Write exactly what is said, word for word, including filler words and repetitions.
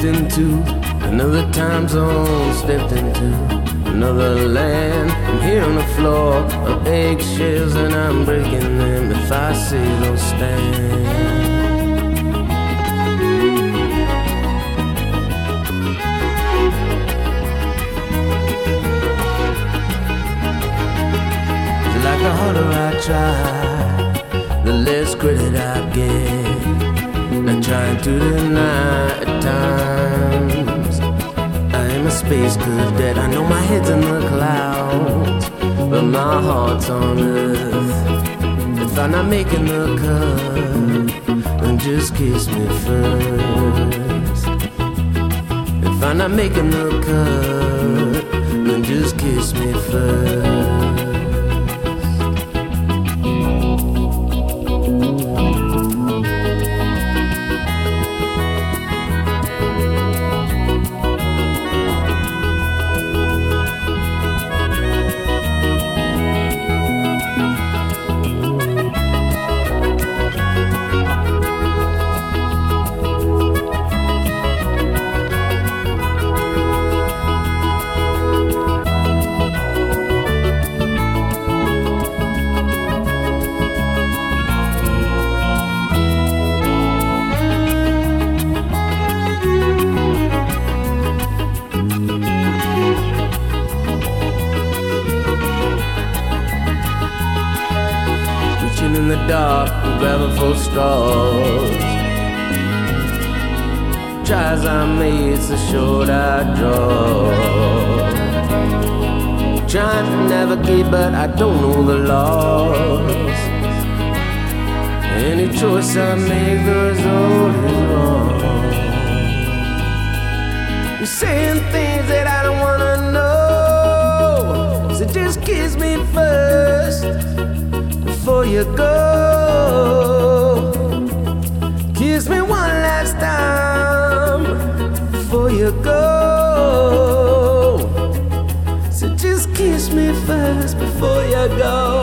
into another time zone, stepped into another land. I'm here on the floor of eggshells and I'm breaking them if I say don't stand. Like the harder I try, the less credit I get. Not trying to deny at times I am a space cadet. I know my head's in the clouds, but my heart's on earth. If I'm not making the cut, then just kiss me first. If I'm not making the cut, then just kiss me first. In the dark, grabbing for straws. Try as I may, it's the short I draw. Trying to navigate, but I don't know the laws. Any choice I make, the result is wrong. You're saying things that I don't wanna know, so just kiss me first before you go. Kiss me one last time before you go. So just kiss me first before you go.